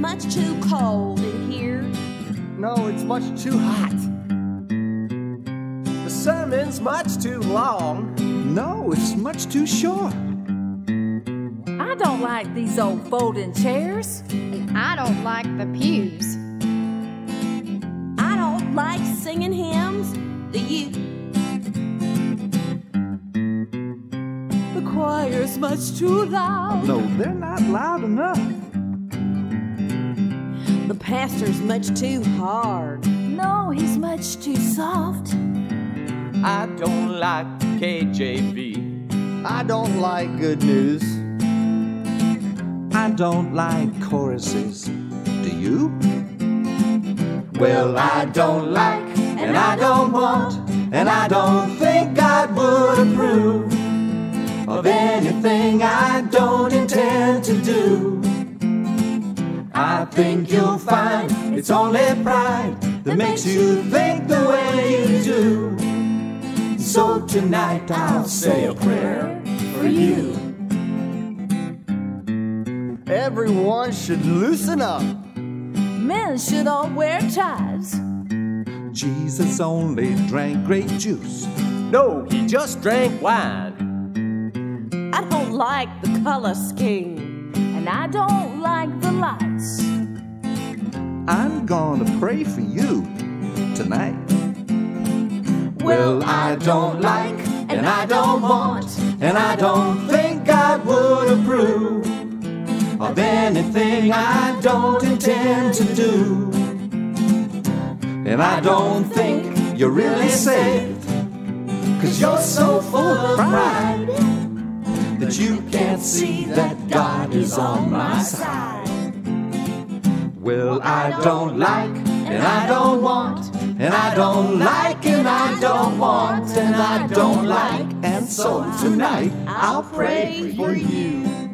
much too cold in here. No, it's much too hot. The sermon's much too long. No, it's much too short. I don't like these old folding chairs. And I don't like the pews. I don't like singing hymns. Do you? The choir's much too loud. No, they're not loud enough. The pastor's much too hard. No, he's much too soft. I don't like KJV. I don't like good news. I don't like choruses. Do you? Well, I don't like, and I don't want, and I don't think God would approve of anything I don't intend to do. I think you'll find it's only pride that makes you think the way you do. So tonight I'll say a prayer for you. Everyone should loosen up. Men should all wear ties. Jesus only drank grape juice. No, he just drank wine. I don't like the color scheme, and I don't like the lights. I'm gonna pray for you tonight. Well, I don't like, and I don't want, and I don't think God would approve of anything I don't intend to do. And I don't think you're really saved, 'cause you're so full of pride that you can't see that God is on my side. Well, I don't like, and I don't want, and I don't like, and I don't want, and I don't like, and so tonight I'll pray for you.